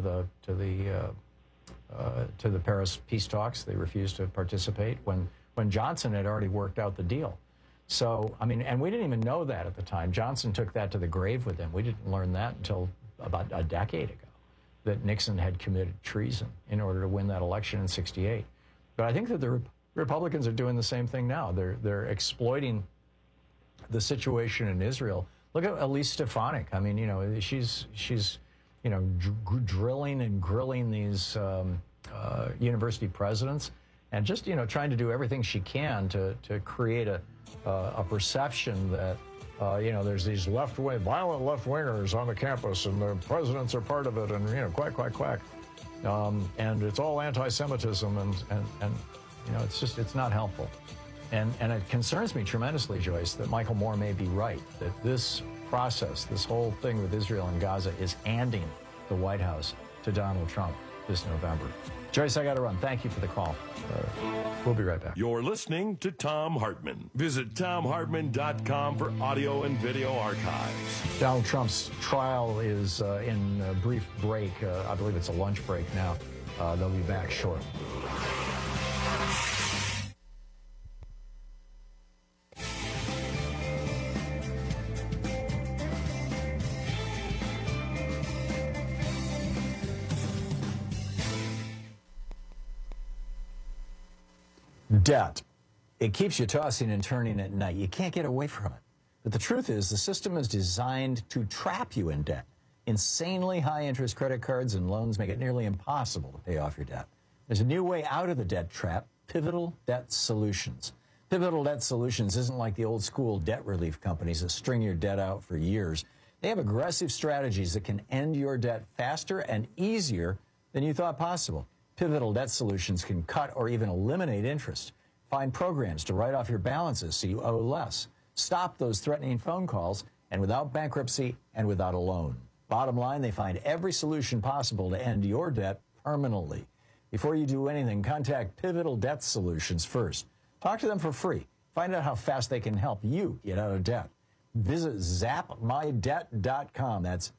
the Paris peace talks. They refused to participate when Johnson had already worked out the deal. So, I mean, and we didn't even know that at the time. Johnson took that to the grave with him. We didn't learn that until about a decade ago, that Nixon had committed treason in order to win that election in '68. But I think that the Republicans are doing the same thing now. They're exploiting the situation in Israel. Look at Elise Stefanik. I mean, you know, she's you know, drilling and grilling these university presidents, and just, you know, trying to do everything she can to create a perception that you know, there's these violent left-wingers on the campus, and the presidents are part of it, and, you know, quack, quack, quack. And it's all anti-Semitism, and you know, it's not helpful. And it concerns me tremendously, Joyce, that Michael Moore may be right, that this process, this whole thing with Israel and Gaza, is handing the White House to Donald Trump this November. Joyce, I got to run. Thank you for the call. We'll be right back. You're listening to Thom Hartmann. Visit ThomHartmann.com for audio and video archives. Donald Trump's trial is in a brief break. I believe it's a lunch break now. They'll be back shortly. Debt. It keeps you tossing and turning at night. You can't get away from it. But the truth is, the system is designed to trap you in debt. Insanely high interest credit cards and loans make it nearly impossible to pay off your debt. There's a new way out of the debt trap: Pivotal Debt Solutions. Pivotal Debt Solutions isn't like the old school debt relief companies that string your debt out for years. They have aggressive strategies that can end your debt faster and easier than you thought possible. Pivotal Debt Solutions can cut or even eliminate interest, find programs to write off your balances so you owe less, stop those threatening phone calls, and without bankruptcy and without a loan. Bottom line, they find every solution possible to end your debt permanently. Before you do anything, contact Pivotal Debt Solutions first. Talk to them for free. Find out how fast they can help you get out of debt. Visit zapmydebt.com. That's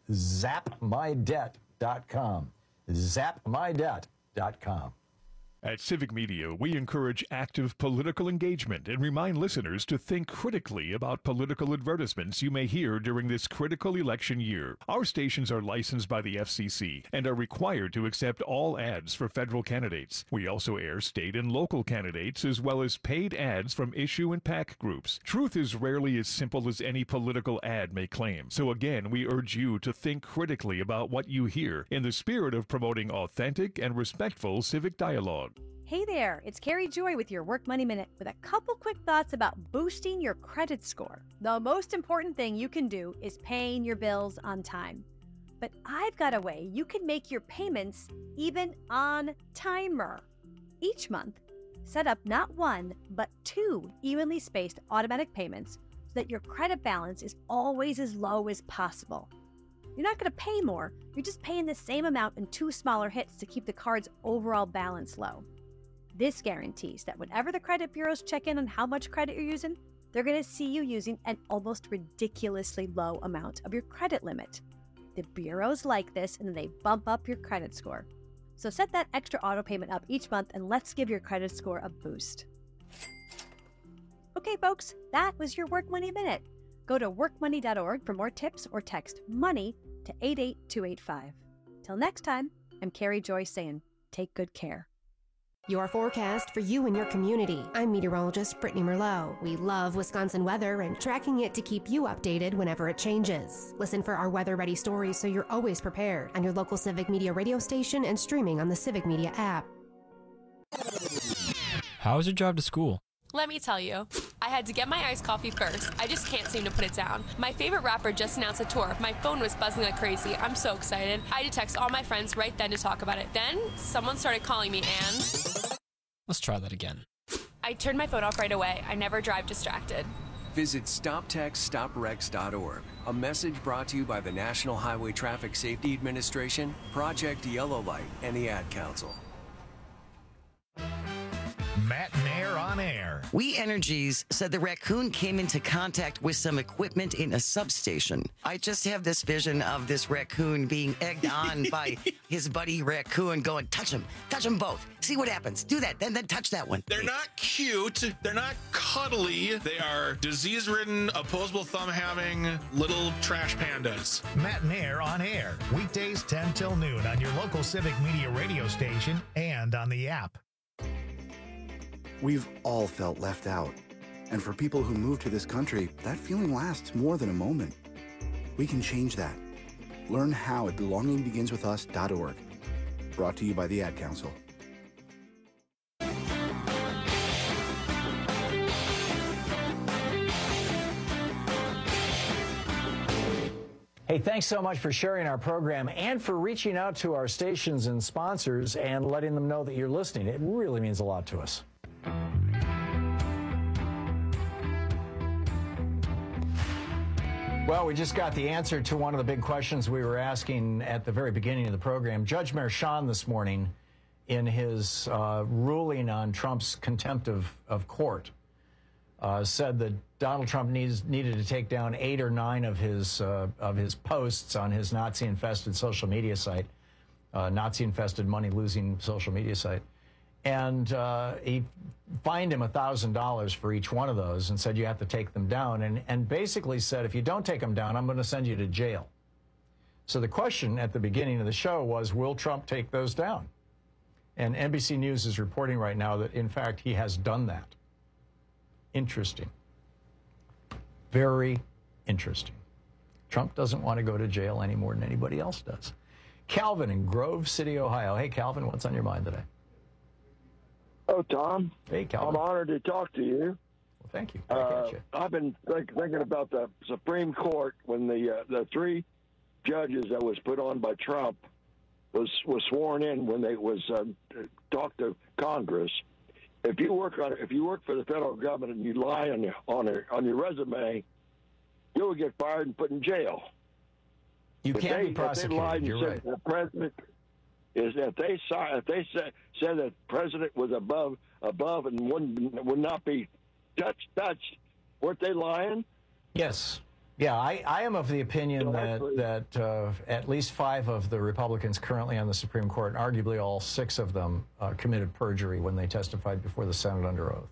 zapmydebt.com. zapmydebt.com. At Civic Media, we encourage active political engagement and remind listeners to think critically about political advertisements you may hear during this critical election year. Our stations are licensed by the FCC and are required to accept all ads for federal candidates. We also air state and local candidates, as well as paid ads from issue and PAC groups. Truth is rarely as simple as any political ad may claim. So again, we urge you to think critically about what you hear in the spirit of promoting authentic and respectful civic dialogue. Hey there, it's Carrie Joy with your Work Money Minute with a couple quick thoughts about boosting your credit score. The most important thing you can do is paying your bills on time. But I've got a way you can make your payments even on timer. Each month, set up not one, but 2 evenly spaced automatic payments so that your credit balance is always as low as possible. You're not going to pay more, you're just paying the same amount in 2 smaller hits to keep the card's overall balance low. This guarantees that whenever the credit bureaus check in on how much credit you're using, they're going to see you using an almost ridiculously low amount of your credit limit. The bureaus like this, and then they bump up your credit score. So set that extra auto payment up each month, and let's give your credit score a boost. Okay, folks, that was your Work Money Minute. Go to workmoney.org for more tips or text MONEY to 88285. Till next time, I'm Carrie Joy saying, take good care. Your forecast for you and your community. I'm meteorologist Brittany Merlot. We love Wisconsin weather and tracking it to keep you updated whenever it changes. Listen for our weather-ready stories so you're always prepared on your local Civic Media radio station and streaming on the Civic Media app. How was your drive to school? Let me tell you, I had to get my iced coffee first. I just can't seem to put it down. My favorite rapper just announced a tour. My phone was buzzing like crazy. I'm so excited. I had to text all my friends right then to talk about it. Then someone started calling me and... Let's try that again. I turned my phone off right away. I never drive distracted. Visit StopTextsStopWrecks.org. A message brought to you by the National Highway Traffic Safety Administration, Project Yellow Light, and the Ad Council. Matt Mayer on air. We Energies said the raccoon came into contact with some equipment in a substation. I just have this vision of this raccoon being egged on by his buddy raccoon going, touch them both. See what happens. Do that, then touch that one. They're not cute. They're not cuddly. They are disease-ridden, opposable thumb-having little trash pandas. Matt Mayer on air. Weekdays 10 till noon on your local Civic Media radio station and on the app. We've all felt left out. And for people who move to this country, that feeling lasts more than a moment. We can change that. Learn how at belongingbeginswithus.org. Brought to you by the Ad Council. Hey, thanks so much for sharing our program and for reaching out to our stations and sponsors and letting them know that you're listening. It really means a lot to us. Well, we just got the answer to one of the big questions we were asking at the very beginning of the program. Judge Merchan this morning, in his ruling on Trump's contempt of court, said that Donald Trump needed to take down 8 or 9 of his posts on his Nazi-infested social media site, Nazi-infested money-losing social media site. And he fined him $1,000 for each one of those and said you have to take them down, and basically said, if you don't take them down, I'm going to send you to jail. So the question at the beginning of the show was, will Trump take those down? And NBC News is reporting right now that, in fact, he has done that. Interesting. Very interesting. Trump doesn't want to go to jail any more than anybody else does. Calvin in Grove City, Ohio. Hey, Calvin, what's on your mind today? Oh, Tom. Hey, Calvin. I'm honored to talk to you. Well, thank you. I've been thinking about the Supreme Court when the 3 judges that was put on by Trump was sworn in when they was talked to Congress. If you work for the federal government and you lie on your resume, you will get fired and put in jail. You can't be prosecuted. You're right. The president is if they said that president was above and would not be touched, weren't they lying? Yes. Yeah, I am of the opinion that at least 5 of the Republicans currently on the Supreme Court, and arguably all 6 of them, committed perjury when they testified before the Senate under oath.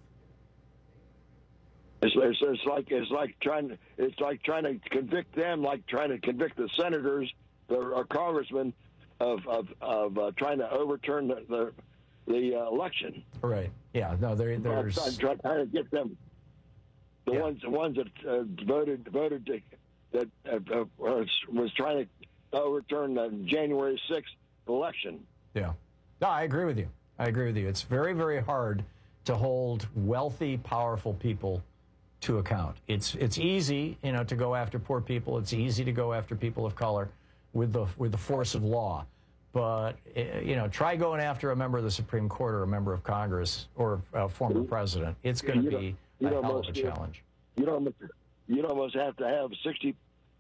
It's like trying to convict them, like trying to convict the senators or congressmen of trying to overturn the election. Right. Yeah. No. There's trying to get them. The ones that voted that was trying to overturn the January 6th election. Yeah. No, I agree with you. It's very, very hard to hold wealthy, powerful people to account. It's easy, to go after poor people. It's easy to go after people of color with the force of law. But, try going after a member of the Supreme Court or a member of Congress or a former president. It's going to be a hell of a challenge. You'd almost have to have 66%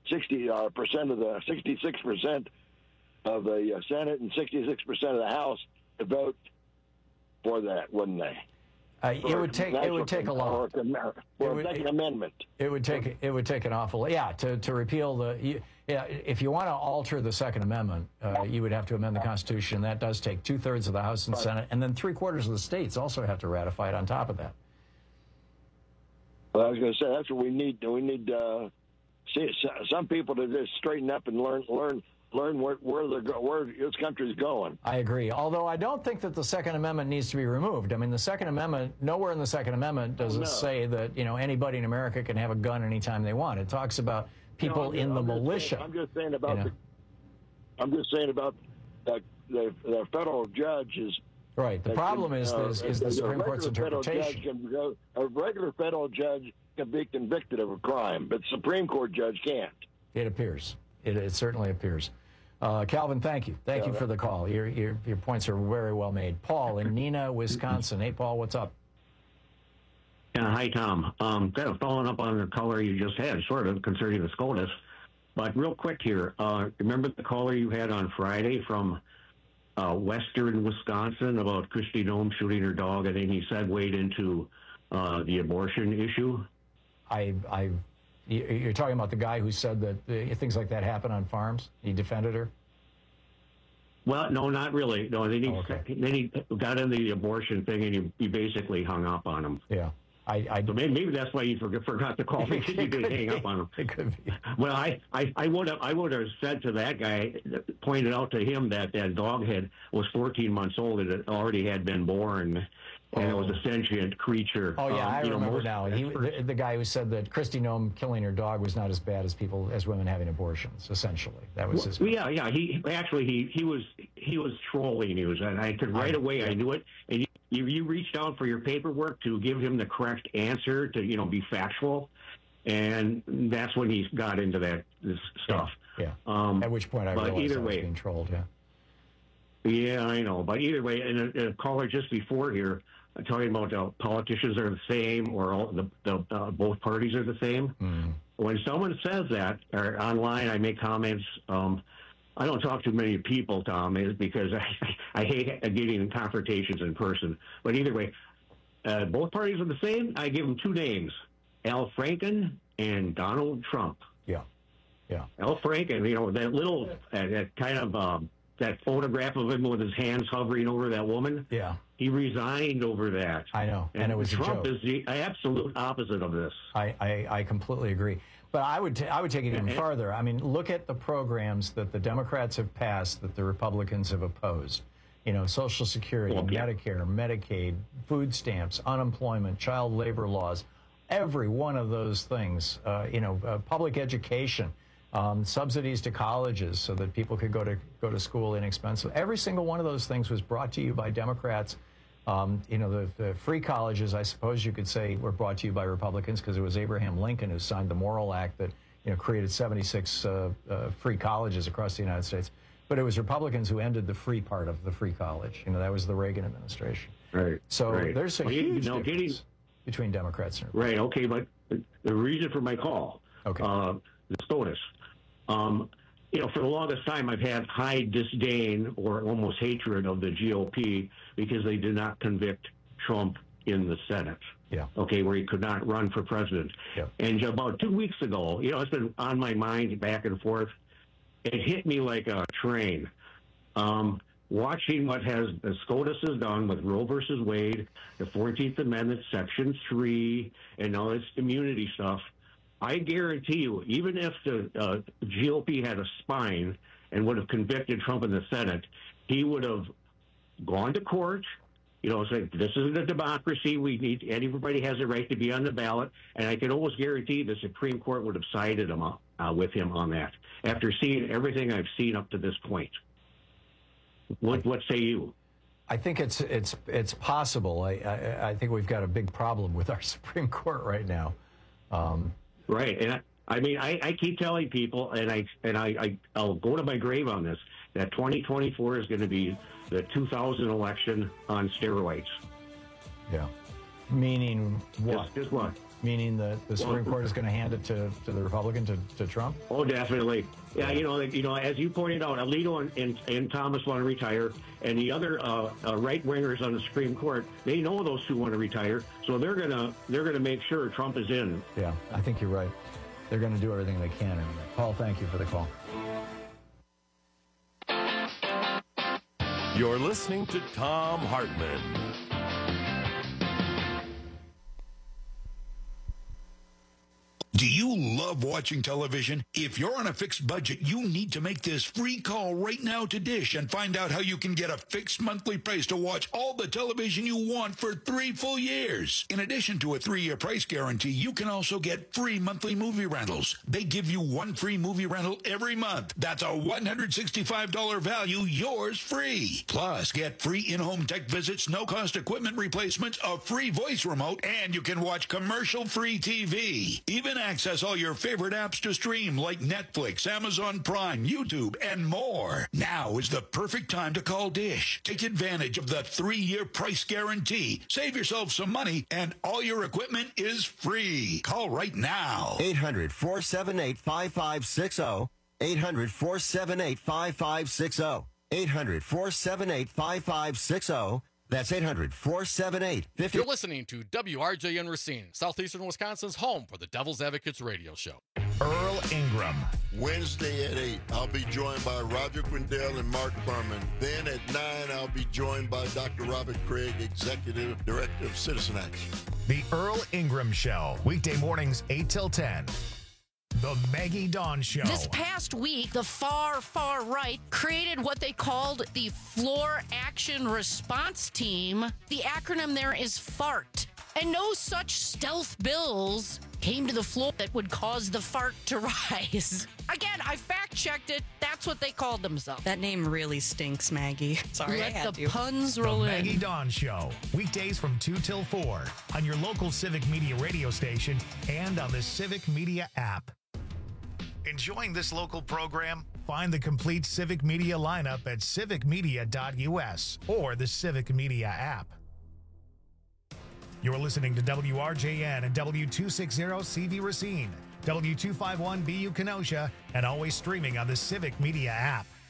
of the Senate and 66% of the House to vote for that, wouldn't they? It would take a lot. For a second amendment. It would take an awful lot. To repeal the. If you want to alter the Second Amendment, you would have to amend the Constitution. That does take 2/3 of the House and Senate, and then 3/4 of the states also have to ratify it on top of that. Well, I was going to say that's what we need. We need some people to just straighten up and learn where this country's going. I agree. Although I don't think that the Second Amendment needs to be removed. I mean, the Second Amendment, nowhere in the Second Amendment does it say that anybody in America can have a gun anytime they want. It talks about people in the militia. I'm just saying about the federal judges. Right. The problem is the Supreme Court's interpretation. A regular federal judge can be convicted of a crime, but the Supreme Court judge can't. It appears. It certainly appears. Calvin, thank you. Thank you for the call. Your points are very well made. Paul in Neenah, Wisconsin. Hey, Paul, what's up? Hi, Tom. Kind of following up on the caller you just had, sort of, concerning the SCOTUS. But real quick here, remember the caller you had on Friday from western Wisconsin about Kristi Noem shooting her dog, and then he segued into the abortion issue? You're talking about the guy who said that things like that happen on farms? He defended her? Well, no, not really. No, then he got into the abortion thing, and he basically hung up on him. Yeah. So maybe that's why you forgot to call me, because you did hang up on him. It could be. Well, I would have said to that guy, pointed out to him that dog was 14 months old and it already had been born, and it was a sentient creature. Oh yeah, I remember now. The guy who said that Kristi Noem killing her dog was not as bad as women having abortions. Essentially, that was his. Yeah. He was trolling you, and I could right away. I knew it, and you reached out for your paperwork to give him the correct answer to be factual, and that's when he got into this stuff. Yeah. At which point I realized I was being trolled. Yeah. Yeah, I know. But either way, and a caller just before here talking about politicians are the same, or both parties are the same. Mm. When someone says that, or online, I make comments. I don't talk to many people, Tom, because I hate getting in confrontations in person. But either way, both parties are the same. I give them two names: Al Franken and Donald Trump. Yeah. Al Franken, that little that kind of. That photograph of him with his hands hovering over that woman. Yeah. He resigned over that. I know. And it was Trump a joke. Is the absolute opposite of this. I completely agree. But I would take it even farther. I mean, look at the programs that the Democrats have passed that the Republicans have opposed. Social Security, Medicare, Medicaid, food stamps, unemployment, child labor laws, every one of those things, public education. Subsidies to colleges so that people could go to school inexpensive. Every single one of those things was brought to you by Democrats. The free colleges, I suppose you could say, were brought to you by Republicans, because it was Abraham Lincoln who signed the Morrill Act that created 76 free colleges across the United States. But it was Republicans who ended the free part of the free college. That was the Reagan administration. Right. So there's a huge difference between Democrats and Republicans. Right. Okay, but the reason for my call, the SCOTUS. For the longest time, I've had high disdain or almost hatred of the GOP because they did not convict Trump in the Senate. Yeah. Okay, where he could not run for president. Yeah. And about 2 weeks ago, it's been on my mind back and forth. It hit me like a train. Watching what the SCOTUS has done with Roe versus Wade, the 14th Amendment, Section 3, and all this immunity stuff. I guarantee you, even if the GOP had a spine and would have convicted Trump in the Senate, he would have gone to court, said, this isn't a democracy. Everybody has a right to be on the ballot. And I can almost guarantee the Supreme Court would have sided with him on that after seeing everything I've seen up to this point. What say you? I think it's possible. I think we've got a big problem with our Supreme Court right now. Right, and I keep telling people, and I'll go to my grave on this, that 2024 is going to be the 2000 election on steroids. Yeah, meaning what? Just what? Meaning the Supreme Court is going to hand it to the Republican, to Trump? Oh, definitely. Yeah, as you pointed out, Alito and Thomas want to retire, and the other right wingers on the Supreme Court, they know those two want to retire, so they're gonna make sure Trump is in. Yeah, I think you're right. They're going to do everything they can. And Paul, thank you for the call. You're listening to Thom Hartmann. Do you love watching television? If you're on a fixed budget, you need to make this free call right now to Dish and find out how you can get a fixed monthly price to watch all the television you want for 3 full years. In addition to a 3-year price guarantee, you can also get free monthly movie rentals. They give you 1 free movie rental every month. That's a $165 value, yours free. Plus, get free in-home tech visits, no-cost equipment replacements, a free voice remote, and you can watch commercial-free TV. Even access all your favorite apps to stream like Netflix, Amazon Prime, YouTube, and more. Now is the perfect time to call Dish. Take advantage of the 3-year price guarantee. Save yourself some money, and all your equipment is free. Call right now. 800-478-5560. 800-478-5560. 800-478-5560. That's 800-478-50. You're listening to WRJN Racine, Southeastern Wisconsin's home for the Devil's Advocates radio show. Earl Ingram. Wednesday at 8, I'll be joined by Roger Quindell and Mark Furman. Then at 9, I'll be joined by Dr. Robert Craig, Executive Director of Citizen Action. The Earl Ingram Show. Weekday mornings, 8 till 10. The Maggie Dawn Show. This past week, the far right created what they called the Floor Action Response Team. The acronym there is FART. And no such stealth bills came to the floor that would cause the fart to rise. Again, I fact-checked it. That's what they called themselves. That name really stinks, Maggie. Sorry, I had Let the to. puns roll The in. Maggie Dawn Show. Weekdays from 2 till 4 on your local Civic Media radio station and on the Civic Media app. Enjoying this local program? Find the complete Civic Media lineup at civicmedia.us or the Civic Media app. You're listening to WRJN and W260CV Racine, W251BU Kenosha, and always streaming on the Civic Media app.